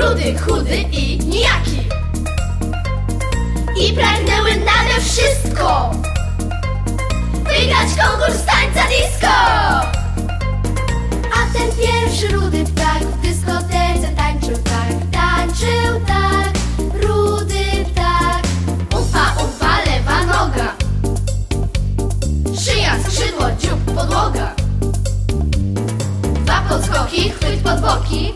Rudy, chudy i nijaki. I pragnęły nade wszystko wygrać konkurs tańca disco. A ten pierwszy rudy ptak w dyskotece tańczył tak, rudy ptak. Umpa, lewa noga, szyja, skrzydło, dziób, podłoga. Dwa podskoki, chwyt pod boki.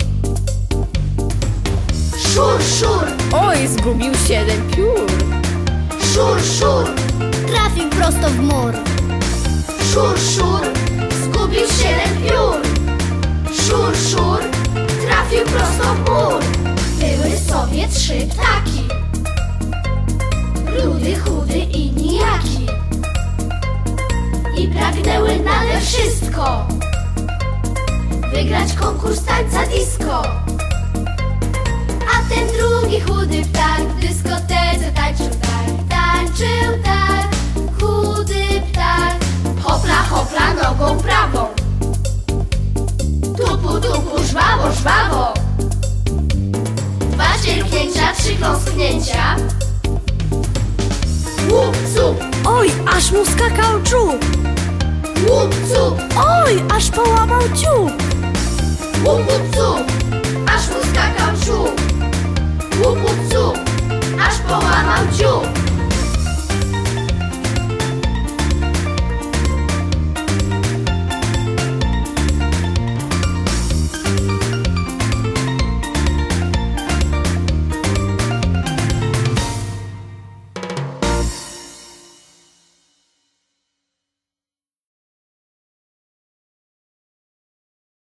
Szur, Oj, zgubił 7 piór. szur, Trafił prosto w mur. szur, zgubił 7 piór. Szur, trafił prosto w mur. Były sobie 3 ptaki, rudy, chudy i nijaki. I pragnęły nade wszystko wygrać konkurs tańca disco. A ten drugi chudy ptak w dyskotece tańczył tak, chudy ptak. Hopla, nogą prawą, tupu, żwawo. 2 sierpnięcia, 3 kląsknięcia. Łup, cup, Oj, aż mu skakał czub. łup, cup, Oj, aż połamał dziób. łup, cup.